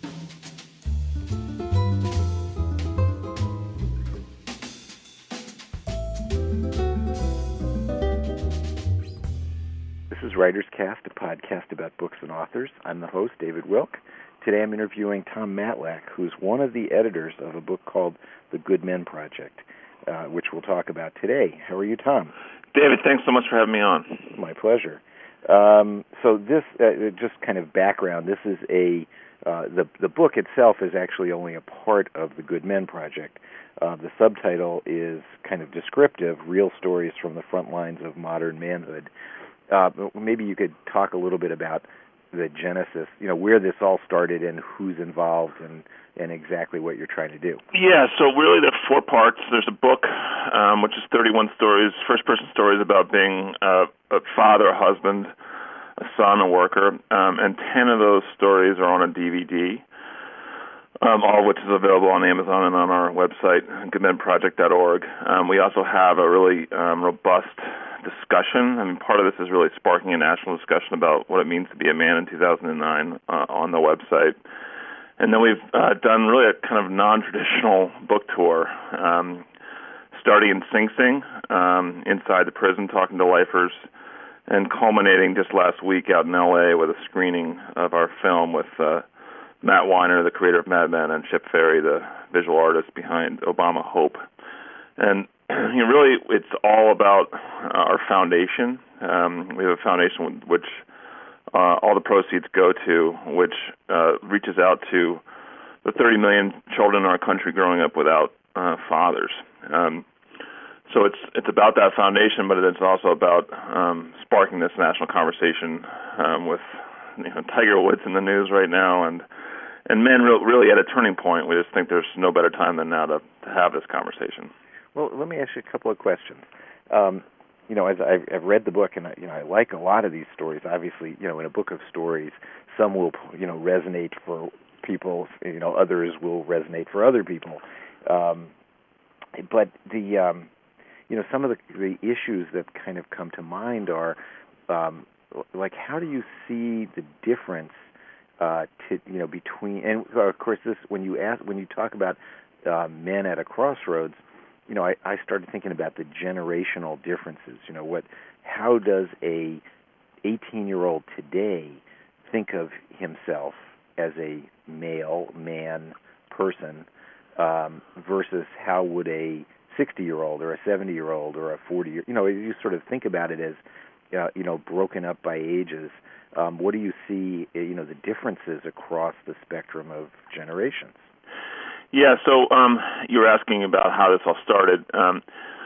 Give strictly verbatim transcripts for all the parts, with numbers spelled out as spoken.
This is Writer's Cast, a podcast about books and authors. I'm the host, David Wilk. Today I'm interviewing Tom Matlack, who's one of the editors of a book called The Good Men Project, uh, which we'll talk about today. How are you, Tom? David, thanks so much for having me on. My pleasure. Um, so this, uh, just kind of background, this is a, uh, the, the book itself is actually only a part of The Good Men Project. Uh, the subtitle is kind of descriptive, Real Stories from the Front Lines of Modern Manhood. Uh, maybe you could talk a little bit about the genesis, you know, where this all started and who's involved and, and exactly what you're trying to do. Yeah, so really there are four parts. There's a book, um, which is thirty-one stories, first-person stories about being uh, a father, a husband, a son, a worker, um, and ten of those stories are on a D V D, um, all of which is available on Amazon and on our website, good men project dot org. Um, we also have a really um, robust discussion. I mean, part of this is really sparking a national discussion about what it means to be a man in two thousand nine uh, on the website. And then we've uh, done really a kind of non-traditional book tour, um, starting in Sing Sing, um, inside the prison, talking to lifers, and culminating just last week out in L A with a screening of our film with uh, Matt Weiner, the creator of Mad Men, and Chip Ferry, the visual artist behind Obama Hope. And you know, really, it's all about our foundation. Um, we have a foundation which uh, all the proceeds go to, which uh, reaches out to the thirty million children in our country growing up without uh, fathers. Um, so it's it's about that foundation, but it's also about um, sparking this national conversation um, with you know, Tiger Woods in the news right now, and and men re- really at a turning point. We just think there's no better time than now to, to have this conversation. Well, let me ask you a couple of questions. Um, you know, as I've, I've read the book, and I, you know, I like a lot of these stories. Obviously, you know, in a book of stories, some will, you know, resonate for people. You know, others will resonate for other people. Um, but the, um, you know, some of the, the issues that kind of come to mind are, um, like, how do you see the difference, uh, to, you know, between, and of course, this when you ask, when you talk about uh, men at a crossroads. You know, I, I started thinking about the generational differences. You know, what, how does a eighteen-year-old today think of himself as a male, man, person, um, versus how would a sixty-year-old or a seventy-year-old or a forty-year, you know, you sort of think about it as, uh, you know, broken up by ages. Um, what do you see, you know, the differences across the spectrum of generations? Yeah, so um, you were asking about how this all started. Um,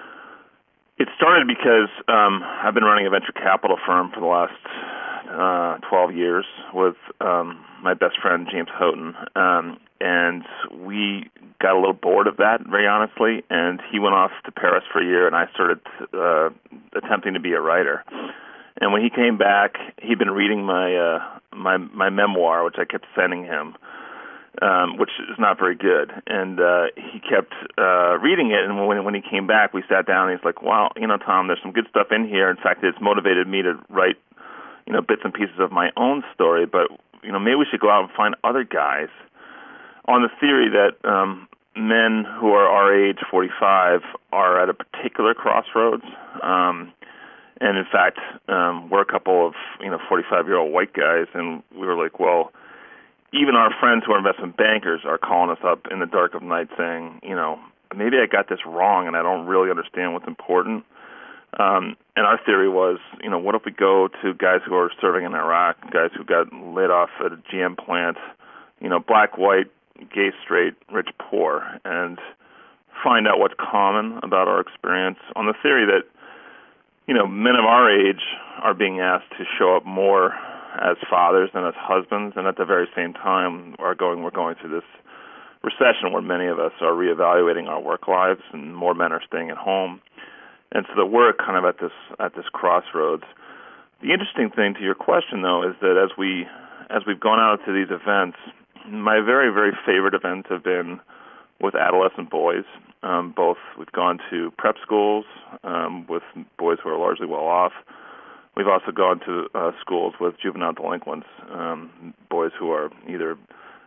it started because um, I've been running a venture capital firm for the last uh, twelve years with um, my best friend, James Houghton, um, and we got a little bored of that, very honestly, and he went off to Paris for a year, and I started uh, attempting to be a writer. And when he came back, he'd been reading my uh, my my memoir, which I kept sending him, Um, which is not very good. And uh, he kept uh, reading it, and when when he came back, we sat down, and he's like, wow, you know, Tom, there's some good stuff in here. In fact, it's motivated me to write, you know, bits and pieces of my own story, but, you know, maybe we should go out and find other guys on the theory that um, men who are our age, forty-five, are at a particular crossroads. Um, and, in fact, um, we're a couple of, you know, forty-five-year-old white guys, and we were like, well, even our friends who are investment bankers are calling us up in the dark of night saying, you know, maybe I got this wrong and I don't really understand what's important. Um, and our theory was, you know, what if we go to guys who are serving in Iraq, guys who got laid off at a G M plant, you know, black, white, gay, straight, rich, poor, and find out what's common about our experience on the theory that, you know, men of our age are being asked to show up more as fathers and as husbands, and at the very same time are going we're going through this recession where many of us are reevaluating our work lives and more men are staying at home. And so that we're kind of at this at this crossroads. The interesting thing to your question, though, is that as we as we've gone out to these events, my very, very favorite events have been with adolescent boys. Um, both we've gone to prep schools um, with boys who are largely well off. We've also gone to uh, schools with juvenile delinquents, um, boys who are either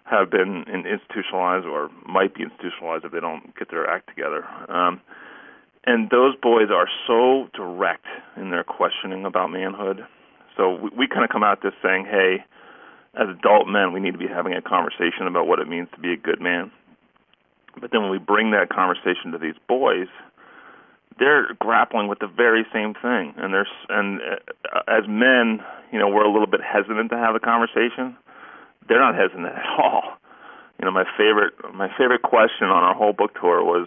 have been institutionalized or might be institutionalized if they don't get their act together. Um, and those boys are so direct in their questioning about manhood. So we, we kind of come out this saying, hey, as adult men, we need to be having a conversation about what it means to be a good man. But then when we bring that conversation to these boys, they're grappling with the very same thing. And there's and uh, as men, you know, we're a little bit hesitant to have a conversation. They're not hesitant at all. You know, my favorite my favorite question on our whole book tour was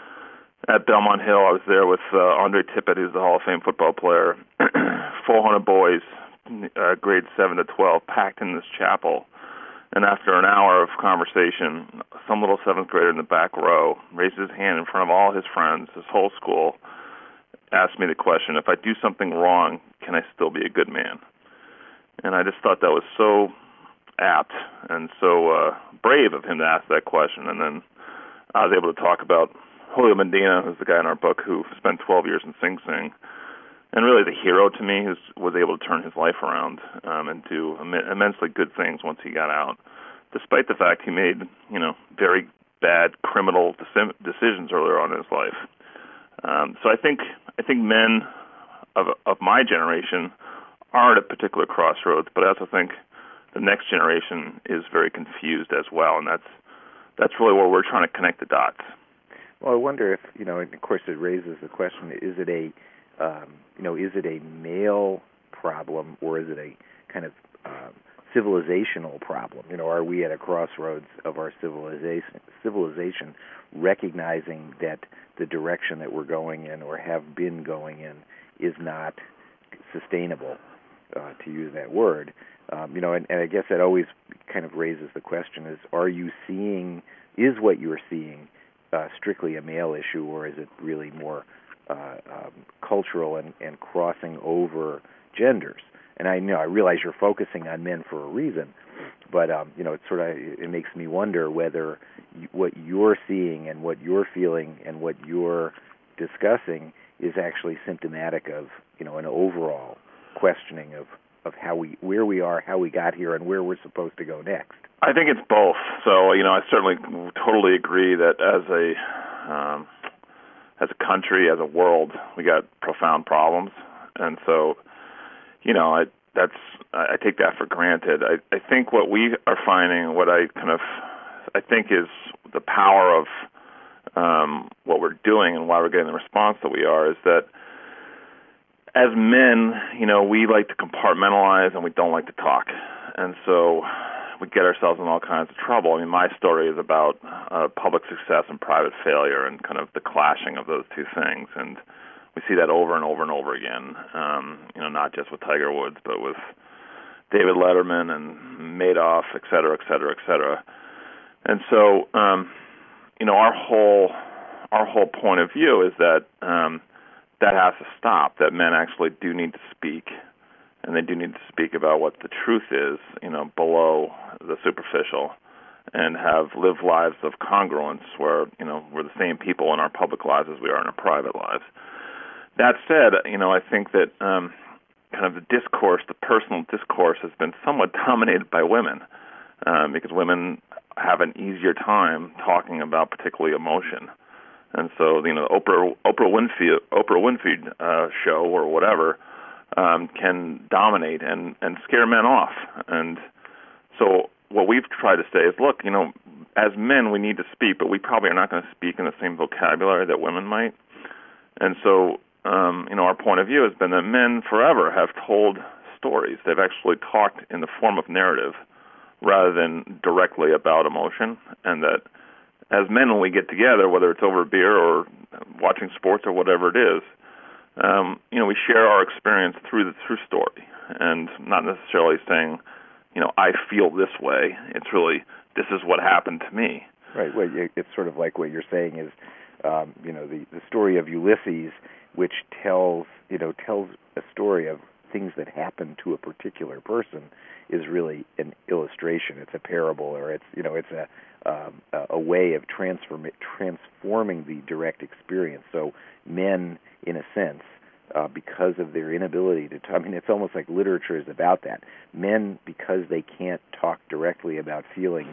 at Belmont Hill. I was there with uh, Andre Tippett, who's the Hall of Fame football player, four hundred boys, uh, grades seven to twelve, packed in this chapel. And after an hour of conversation, some little seventh grader in the back row raised his hand in front of all his friends, his whole school, asked me the question, if I do something wrong, can I still be a good man? And I just thought that was so apt and so uh, brave of him to ask that question. And then I was able to talk about Julio Medina, who's the guy in our book who spent twelve years in Sing Sing, and really the hero to me, who was able to turn his life around um, and do Im- immensely good things once he got out, despite the fact he made, you know, very bad criminal deci- decisions earlier on in his life. Um, so I think I think men of of my generation are at a particular crossroads, but I also think the next generation is very confused as well, and that's that's really where we're trying to connect the dots. Well, I wonder if, you know, and of course it raises the question, is it a, um, you know, is it a male problem or is it a kind of um, civilizational problem? You know, are we at a crossroads of our civilization, civilization recognizing that the direction that we're going in or have been going in is not sustainable, uh, to use that word? Um, you know, and, and I guess that always kind of raises the question is, are you seeing, is what you're seeing uh, strictly a male issue, or is it really more uh, um, cultural and, and crossing over genders? And I know, I realize you're focusing on men for a reason, but, um, you know, it sort of, it makes me wonder whether you, what you're seeing and what you're feeling and what you're discussing is actually symptomatic of, you know, an overall questioning of of how we, where we are, how we got here, and where we're supposed to go next. I think it's both. So, you know, I certainly totally agree that as a um, as a country, as a world, we got profound problems, and so, you know, I that's I take that for granted. I, I think what we are finding, what I kind of I think is the power of um, what we're doing and why we're getting the response that we are, is that as men, you know, we like to compartmentalize and we don't like to talk. And so we get ourselves in all kinds of trouble. I mean, my story is about uh, public success and private failure and kind of the clashing of those two things. And we see that over and over and over again, um, you know, not just with Tiger Woods, but with David Letterman and Madoff, et cetera, et cetera, et cetera. And so, um, you know, our whole our whole point of view is that um, that has to stop, that men actually do need to speak, and they do need to speak about what the truth is, you know, below the superficial, and have lived lives of congruence where, you know, we're the same people in our public lives as we are in our private lives. That said, you know, I think that um, kind of the discourse, the personal discourse, has been somewhat dominated by women, um, because women have an easier time talking about particularly emotion. And so, you know, Oprah Oprah Winfrey Oprah Winfrey uh, show or whatever um, can dominate and, and scare men off. And so, what we've tried to say is, look, you know, as men we need to speak, but we probably are not going to speak in the same vocabulary that women might. And so, um, you know, our point of view has been that men forever have told stories. They've actually talked in the form of narrative rather than directly about emotion, and that as men, when we get together, whether it's over a beer or watching sports or whatever it is, um, you know, we share our experience through the through story, and not necessarily saying, you know, I feel this way. It's really, this is what happened to me. Right. Well, it's sort of like what you're saying is, um, you know, the, the story of Ulysses, which tells, you know, tells a story of things that happen to a particular person, is really an illustration. It's a parable, or it's, you know, it's a um, a way of transform transforming the direct experience. So men, in a sense, uh, because of their inability to, I mean, it's almost like literature is about that. Men, because they can't talk directly about feelings,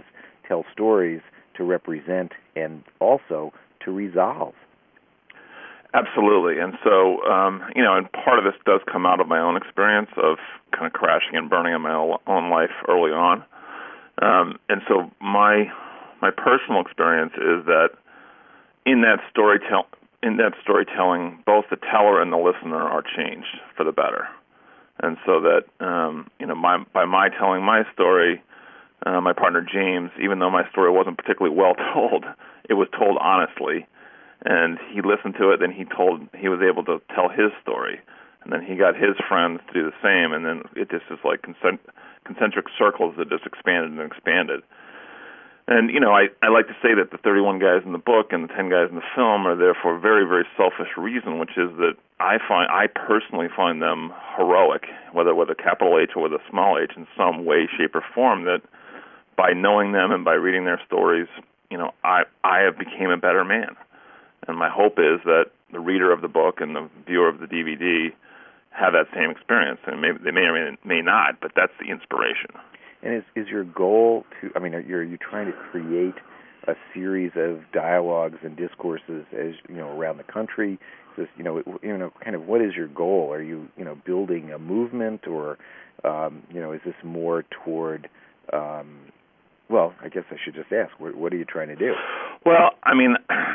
tell stories to represent and also to resolve. Absolutely. And so, um, you know, and part of this does come out of my own experience of kind of crashing and burning in my own life early on. Um, and so my my personal experience is that in that storytell in that storytelling, both the teller and the listener are changed for the better. And so that, um, you know, my, by my telling my story, uh, my partner James, even though my story wasn't particularly well told, it was told honestly. And he listened to it, then he told, he was able to tell his story. And then he got his friends to do the same, and then it just is like concentric circles that just expanded and expanded. And, you know, I, I like to say that the thirty-one guys in the book and the ten guys in the film are there for a very, very selfish reason, which is that I find, I personally find them heroic, whether with a capital H or with a small h, in some way, shape, or form, that by knowing them and by reading their stories, you know, I, I have became a better man. And my hope is that the reader of the book and the viewer of the D V D have that same experience. And maybe they may or may, may not, but that's the inspiration. And is is your goal to, I mean, are you, are you trying to create a series of dialogues and discourses, as you know, around the country? Is this, you know, you know, kind of what is your goal? Are you, you know, building a movement, or, um, you know, is this more toward, um, well, I guess I should just ask, what, what are you trying to do? Well, I mean,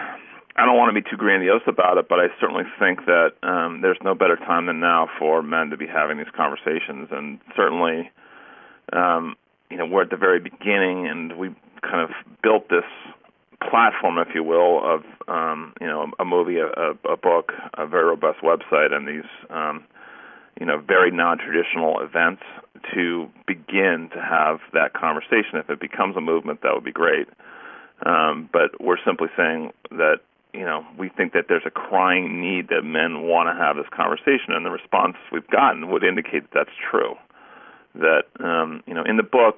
I don't want to be too grandiose about it, but I certainly think that um, there's no better time than now for men to be having these conversations, and certainly, Um, you know, we're at the very beginning, and we kind of built this platform, if you will, of, um, you know, a movie, a, a book, a very robust website, and these, um, you know, very non-traditional events to begin to have that conversation. If it becomes a movement, that would be great. Um, but we're simply saying that, you know, we think that there's a crying need that men want to have this conversation, and the response we've gotten would indicate that that's true. That, um, you know, in the book,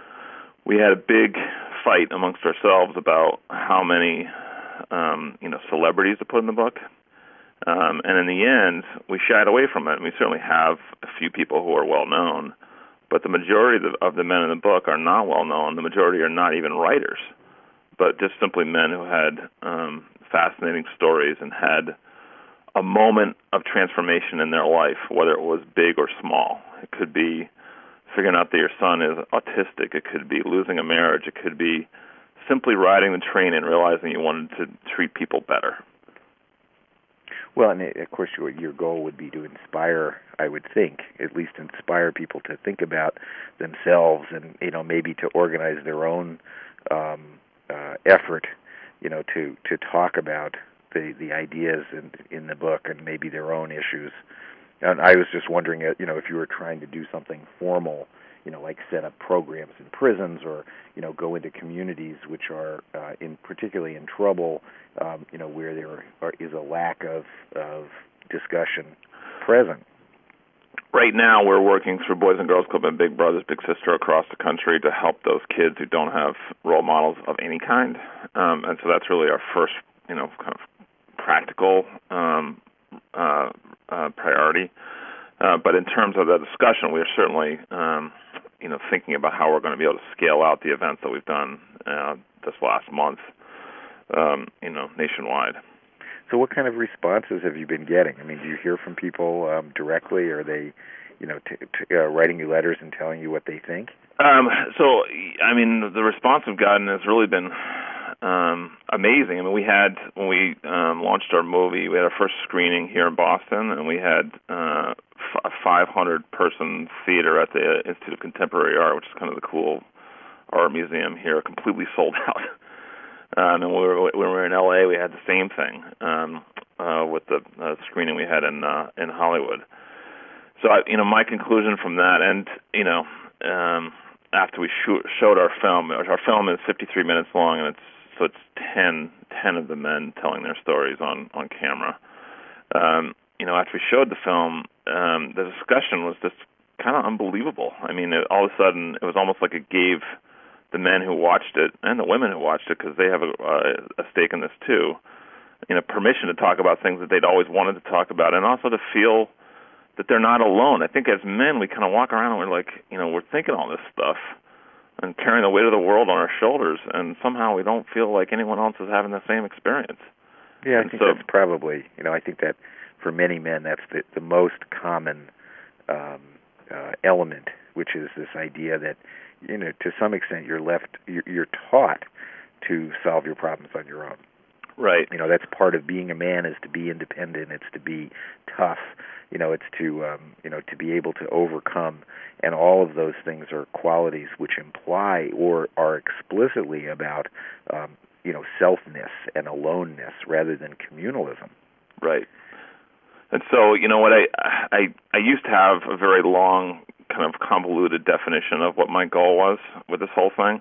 we had a big fight amongst ourselves about how many, um, you know, celebrities to put in the book. Um, and in the end, we shied away from it. And we certainly have a few people who are well-known, but the majority of the, of the men in the book are not well-known. The majority are not even writers, but just simply men who had um, fascinating stories and had a moment of transformation in their life, whether it was big or small. It could be figuring out that your son is autistic. It could be losing a marriage. It could be simply riding the train and realizing you wanted to treat people better. Well, and of course your, your goal would be to inspire, I would think, at least inspire people to think about themselves and, you know, maybe to organize their own um, uh, effort, you know, to, to talk about the, the ideas in, in the book and maybe their own issues. And I was just wondering, you know, if you were trying to do something formal, you know, like set up programs in prisons, or, you know, go into communities which are uh, in particularly in trouble, um, you know, where there are, is a lack of of discussion present. Right now, we're working through Boys and Girls Club and Big Brothers Big Sister across the country to help those kids who don't have role models of any kind, um, and so that's really our first, you know, kind of practical um, uh, uh, priority. Uh, but in terms of the discussion, we are certainly, um, you know, thinking about how we're going to be able to scale out the events that we've done uh, this last month, um, you know, nationwide. So what kind of responses have you been getting? I mean, do you hear from people um, directly? Or are they, you know, t- t- uh, writing you letters and telling you what they think? Um, so, I mean, the response we've gotten has really been um, amazing. I mean, we had, when we um, launched our movie, we had our first screening here in Boston, and we had uh, f- a five hundred person theater at the Institute of Contemporary Art, which is kind of the cool art museum here, completely sold out. Um, and when we, were, when we were in L A, we had the same thing um, uh, with the uh, screening we had in uh, in Hollywood. So, I, you know, my conclusion from that, and, you know, um, after we shoot, showed our film, our film is fifty-three minutes long, and it's so it's ten, ten of the men telling their stories on, on camera. Um, you know, after we showed the film, um, the discussion was just kind of unbelievable. I mean, it, all of a sudden, it was almost like it gave the men who watched it, and the women who watched it, because they have a, a stake in this too, you know, permission to talk about things that they'd always wanted to talk about, and also to feel that they're not alone. I think as men, we kind of walk around and we're like, you know, we're thinking all this stuff, and carrying the weight of the world on our shoulders, and somehow we don't feel like anyone else is having the same experience. Yeah, I and think so, that's probably, you know, I think that for many men that's the, the most common um, uh, element, which is this idea that, you know, to some extent you're left, you're, you're taught to solve your problems on your own. Right. You know, that's part of being a man, is to be independent. It's to be tough. You know, it's to, um, you know, to be able to overcome. And all of those things are qualities which imply or are explicitly about, um, you know, selfness and aloneness rather than communalism. Right. And so, you know what, I, I, I used to have a very long, kind of convoluted definition of what my goal was with this whole thing.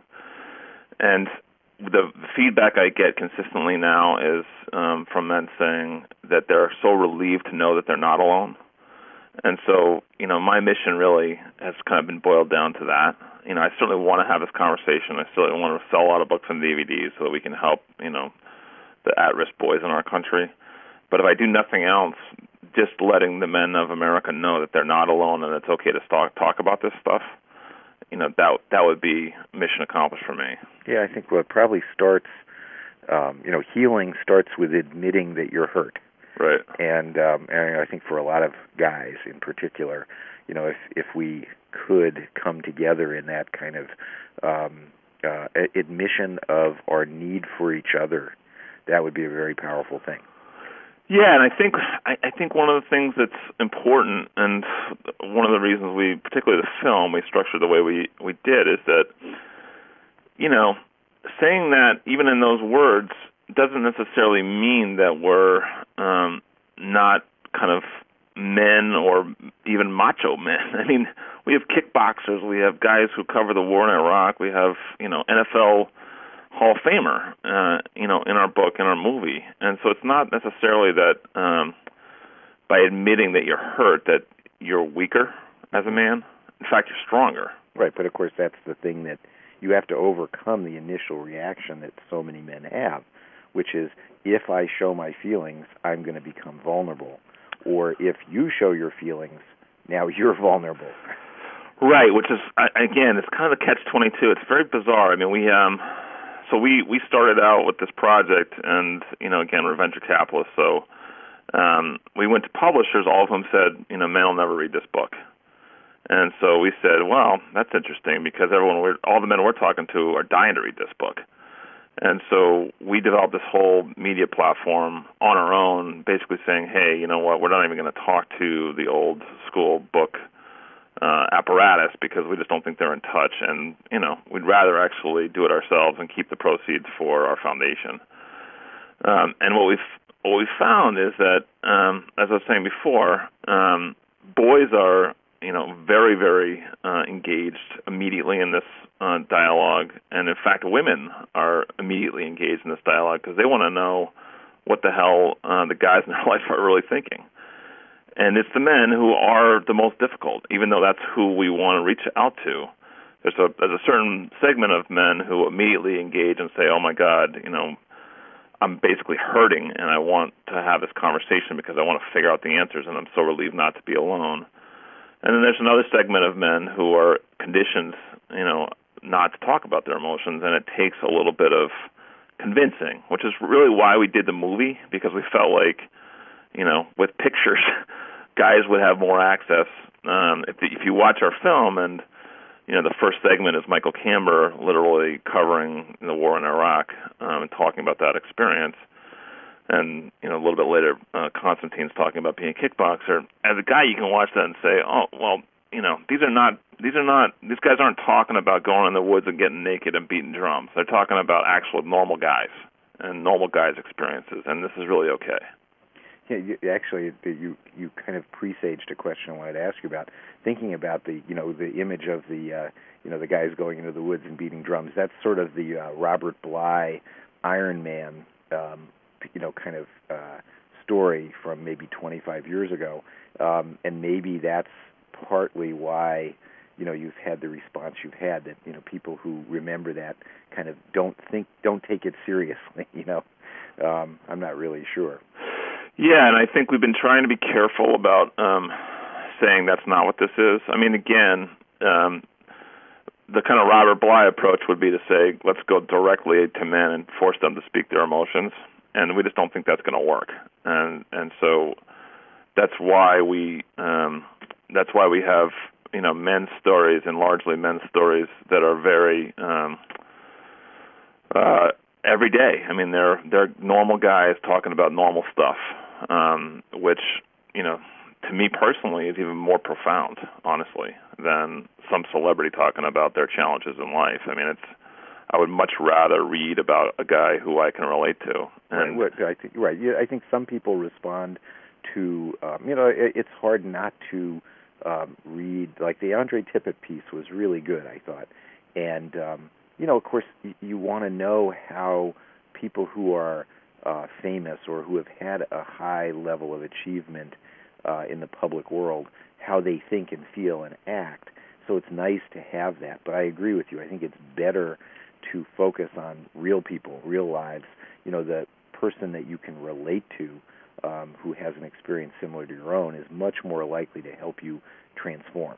And the feedback I get consistently now is um, from men saying that they're so relieved to know that they're not alone. And so, you know, my mission really has kind of been boiled down to that. You know, I certainly want to have this conversation. I certainly want to sell a lot of books and D V Ds so that we can help, you know, the at-risk boys in our country. But if I do nothing else, just letting the men of America know that they're not alone and it's okay to talk, talk about this stuff, you know, that that would be mission accomplished for me. Yeah, I think what probably starts, um, you know, healing starts with admitting that you're hurt. Right. And, um, and I think for a lot of guys in particular, you know, if if we could come together in that kind of um, uh, admission of our need for each other, that would be a very powerful thing. Yeah, and I think I, I think one of the things that's important, and one of the reasons we, particularly the film, we structured the way we, we did, is that, you know, saying that even in those words doesn't necessarily mean that we're um, not kind of men or even macho men. I mean, we have kickboxers, we have guys who cover the war in Iraq, we have, you know, N F L Hall of Famer, uh, you know, in our book, in our movie. And so it's not necessarily that um, by admitting that you're hurt that you're weaker as a man. In fact, you're stronger. Right, but of course that's the thing that you have to overcome, the initial reaction that so many men have, which is, if I show my feelings, I'm going to become vulnerable. Or if you show your feelings, now you're vulnerable. Right, which is, again, it's kind of a catch twenty-two. It's very bizarre. I mean, we... Um, So we, we started out with this project, and, you know, again, we're venture capitalists, so um, we went to publishers, all of them said, you know, men will never read this book. And so we said, well, that's interesting, because everyone, we're, all the men we're talking to are dying to read this book. And so we developed this whole media platform on our own, basically saying, hey, you know what, we're not even going to talk to the old school book Uh, apparatus because we just don't think they're in touch, and you know we'd rather actually do it ourselves and keep the proceeds for our foundation. Um, and what we've what we found is that, um, as I was saying before, um, boys are you know very very uh, engaged immediately in this uh, dialogue, and in fact, women are immediately engaged in this dialogue because they want to know what the hell uh, the guys in their life are really thinking. And it's the men who are the most difficult, even though that's who we want to reach out to. There's a there's a certain segment of men who immediately engage and say, oh, my God, you know, I'm basically hurting, and I want to have this conversation because I want to figure out the answers, and I'm so relieved not to be alone. And then there's another segment of men who are conditioned, you know, not to talk about their emotions, and it takes a little bit of convincing, which is really why we did the movie, because we felt like, you know, with pictures, guys would have more access. Um, if, the, if you watch our film, and you know, the first segment is Michael Camber literally covering the war in Iraq um, and talking about that experience, and you know, a little bit later, uh, Constantine's talking about being a kickboxer. As a guy, you can watch that and say, oh, well, you know, these are not, these are not, these guys aren't talking about going in the woods and getting naked and beating drums. They're talking about actual normal guys and normal guys' experiences, and this is really okay. Yeah, you, actually, you you kind of presaged a question I wanted to ask you about. Thinking about the you know the image of the uh, you know the guys going into the woods and beating drums. That's sort of the uh, Robert Bly Iron Man um, you know kind of uh, story from maybe twenty-five years ago, um, and maybe that's partly why you know you've had the response you've had. That you know people who remember that kind of don't think don't take it seriously. You know, um, I'm not really sure. Yeah, and I think we've been trying to be careful about um, saying that's not what this is. I mean, again, um, the kind of Robert Bly approach would be to say, let's go directly to men and force them to speak their emotions, and we just don't think that's going to work. And and so that's why we um, that's why we have you know men's stories and largely men's stories that are very um, uh, every day. I mean, they're they're normal guys talking about normal stuff, um, which you know. to me personally, is even more profound, honestly, than some celebrity talking about their challenges in life. I mean, it's I would much rather read about a guy who I can relate to. And right, I think right. Yeah, I think some people respond to um, you know it, it's hard not to um, read, like the Andre Tippett piece was really good, I thought, and um, you know of course you, you want to know how people who are uh, famous or who have had a high level of achievement Uh, in the public world, how they think and feel and act. So it's nice to have that. But I agree with you. I think it's better to focus on real people, real lives. You know, the person that you can relate to um, who has an experience similar to your own is much more likely to help you transform.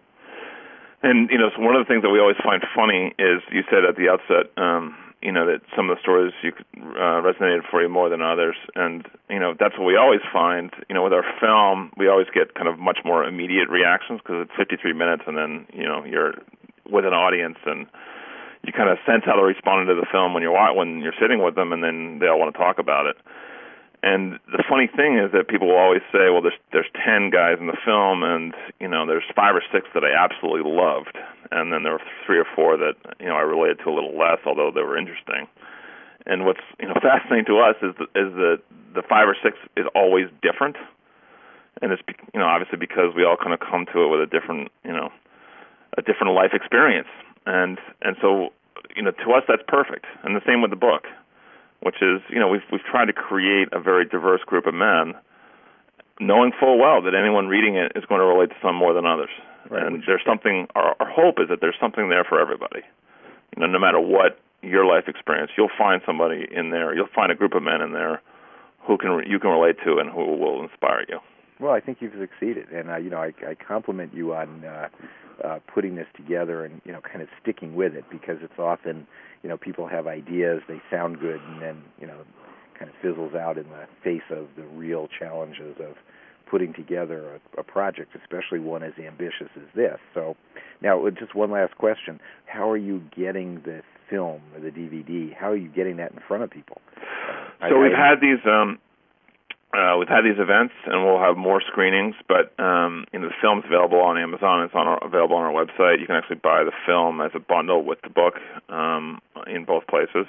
And, you know, so one of the things that we always find funny is, you said at the outset, um, you know, that some of the stories you could, uh, resonated for you more than others. And, you know, that's what we always find. You know, with our film, we always get kind of much more immediate reactions because it's fifty-three minutes and then, you know, you're with an audience and you kind of sense how they're responding to the film when you're, when you're sitting with them, and then they all want to talk about it. And the funny thing is that people will always say, well, there's there's ten guys in the film, and you know, there's five or six that I absolutely loved, and then there were three or four that you know I related to a little less, although they were interesting. And what's you know fascinating to us is that, is that the five or six is always different, and it's you know obviously because we all kind of come to it with a different you know a different life experience, and and so you know to us that's perfect, and the same with the book. Which is, you know, we've we've tried to create a very diverse group of men, knowing full well that anyone reading it is going to relate to some more than others. Right. And there's something. Our, our hope is that there's something there for everybody. You know, no matter what your life experience, you'll find somebody in there. You'll find a group of men in there who can you can relate to and who will inspire you. Well, I think you've succeeded, and uh, you know, I, I compliment you on uh, uh, putting this together and you know, kind of sticking with it, because it's often, you know, people have ideas, they sound good, and then you know, kind of fizzles out in the face of the real challenges of putting together a, a project, especially one as ambitious as this. So, now just one last question: how are you getting the film or the D V D? How are you getting that in front of people? So I, we've I, had these. Um Uh, we've had these events, and we'll have more screenings, but um, you know, the film's available on Amazon. It's on our, available on our website. You can actually buy the film as a bundle with the book um, in both places.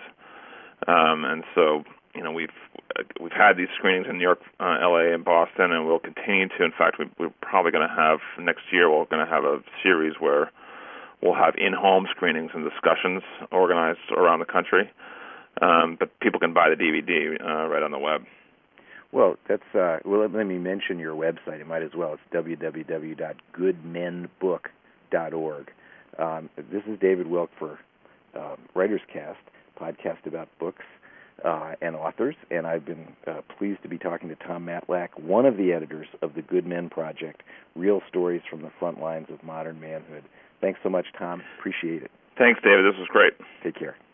Um, and so, you know, we've we've had these screenings in New York, uh, L A, and Boston, and we'll continue to. In fact, we, we're probably going to have next year. We're going to have a series where we'll have in-home screenings and discussions organized around the country. Um, but people can buy the D V D uh, right on the web. Well, that's uh, well. Let me mention your website. It might as well. It's w w w dot good men book dot org. Um, this is David Wilk for uh, Writers Cast, podcast about books uh, and authors, and I've been uh, pleased to be talking to Tom Matlack, one of the editors of the Good Men Project, Real Stories from the Front Lines of Modern Manhood. Thanks so much, Tom. Appreciate it. Thanks, David. This was great. Take care.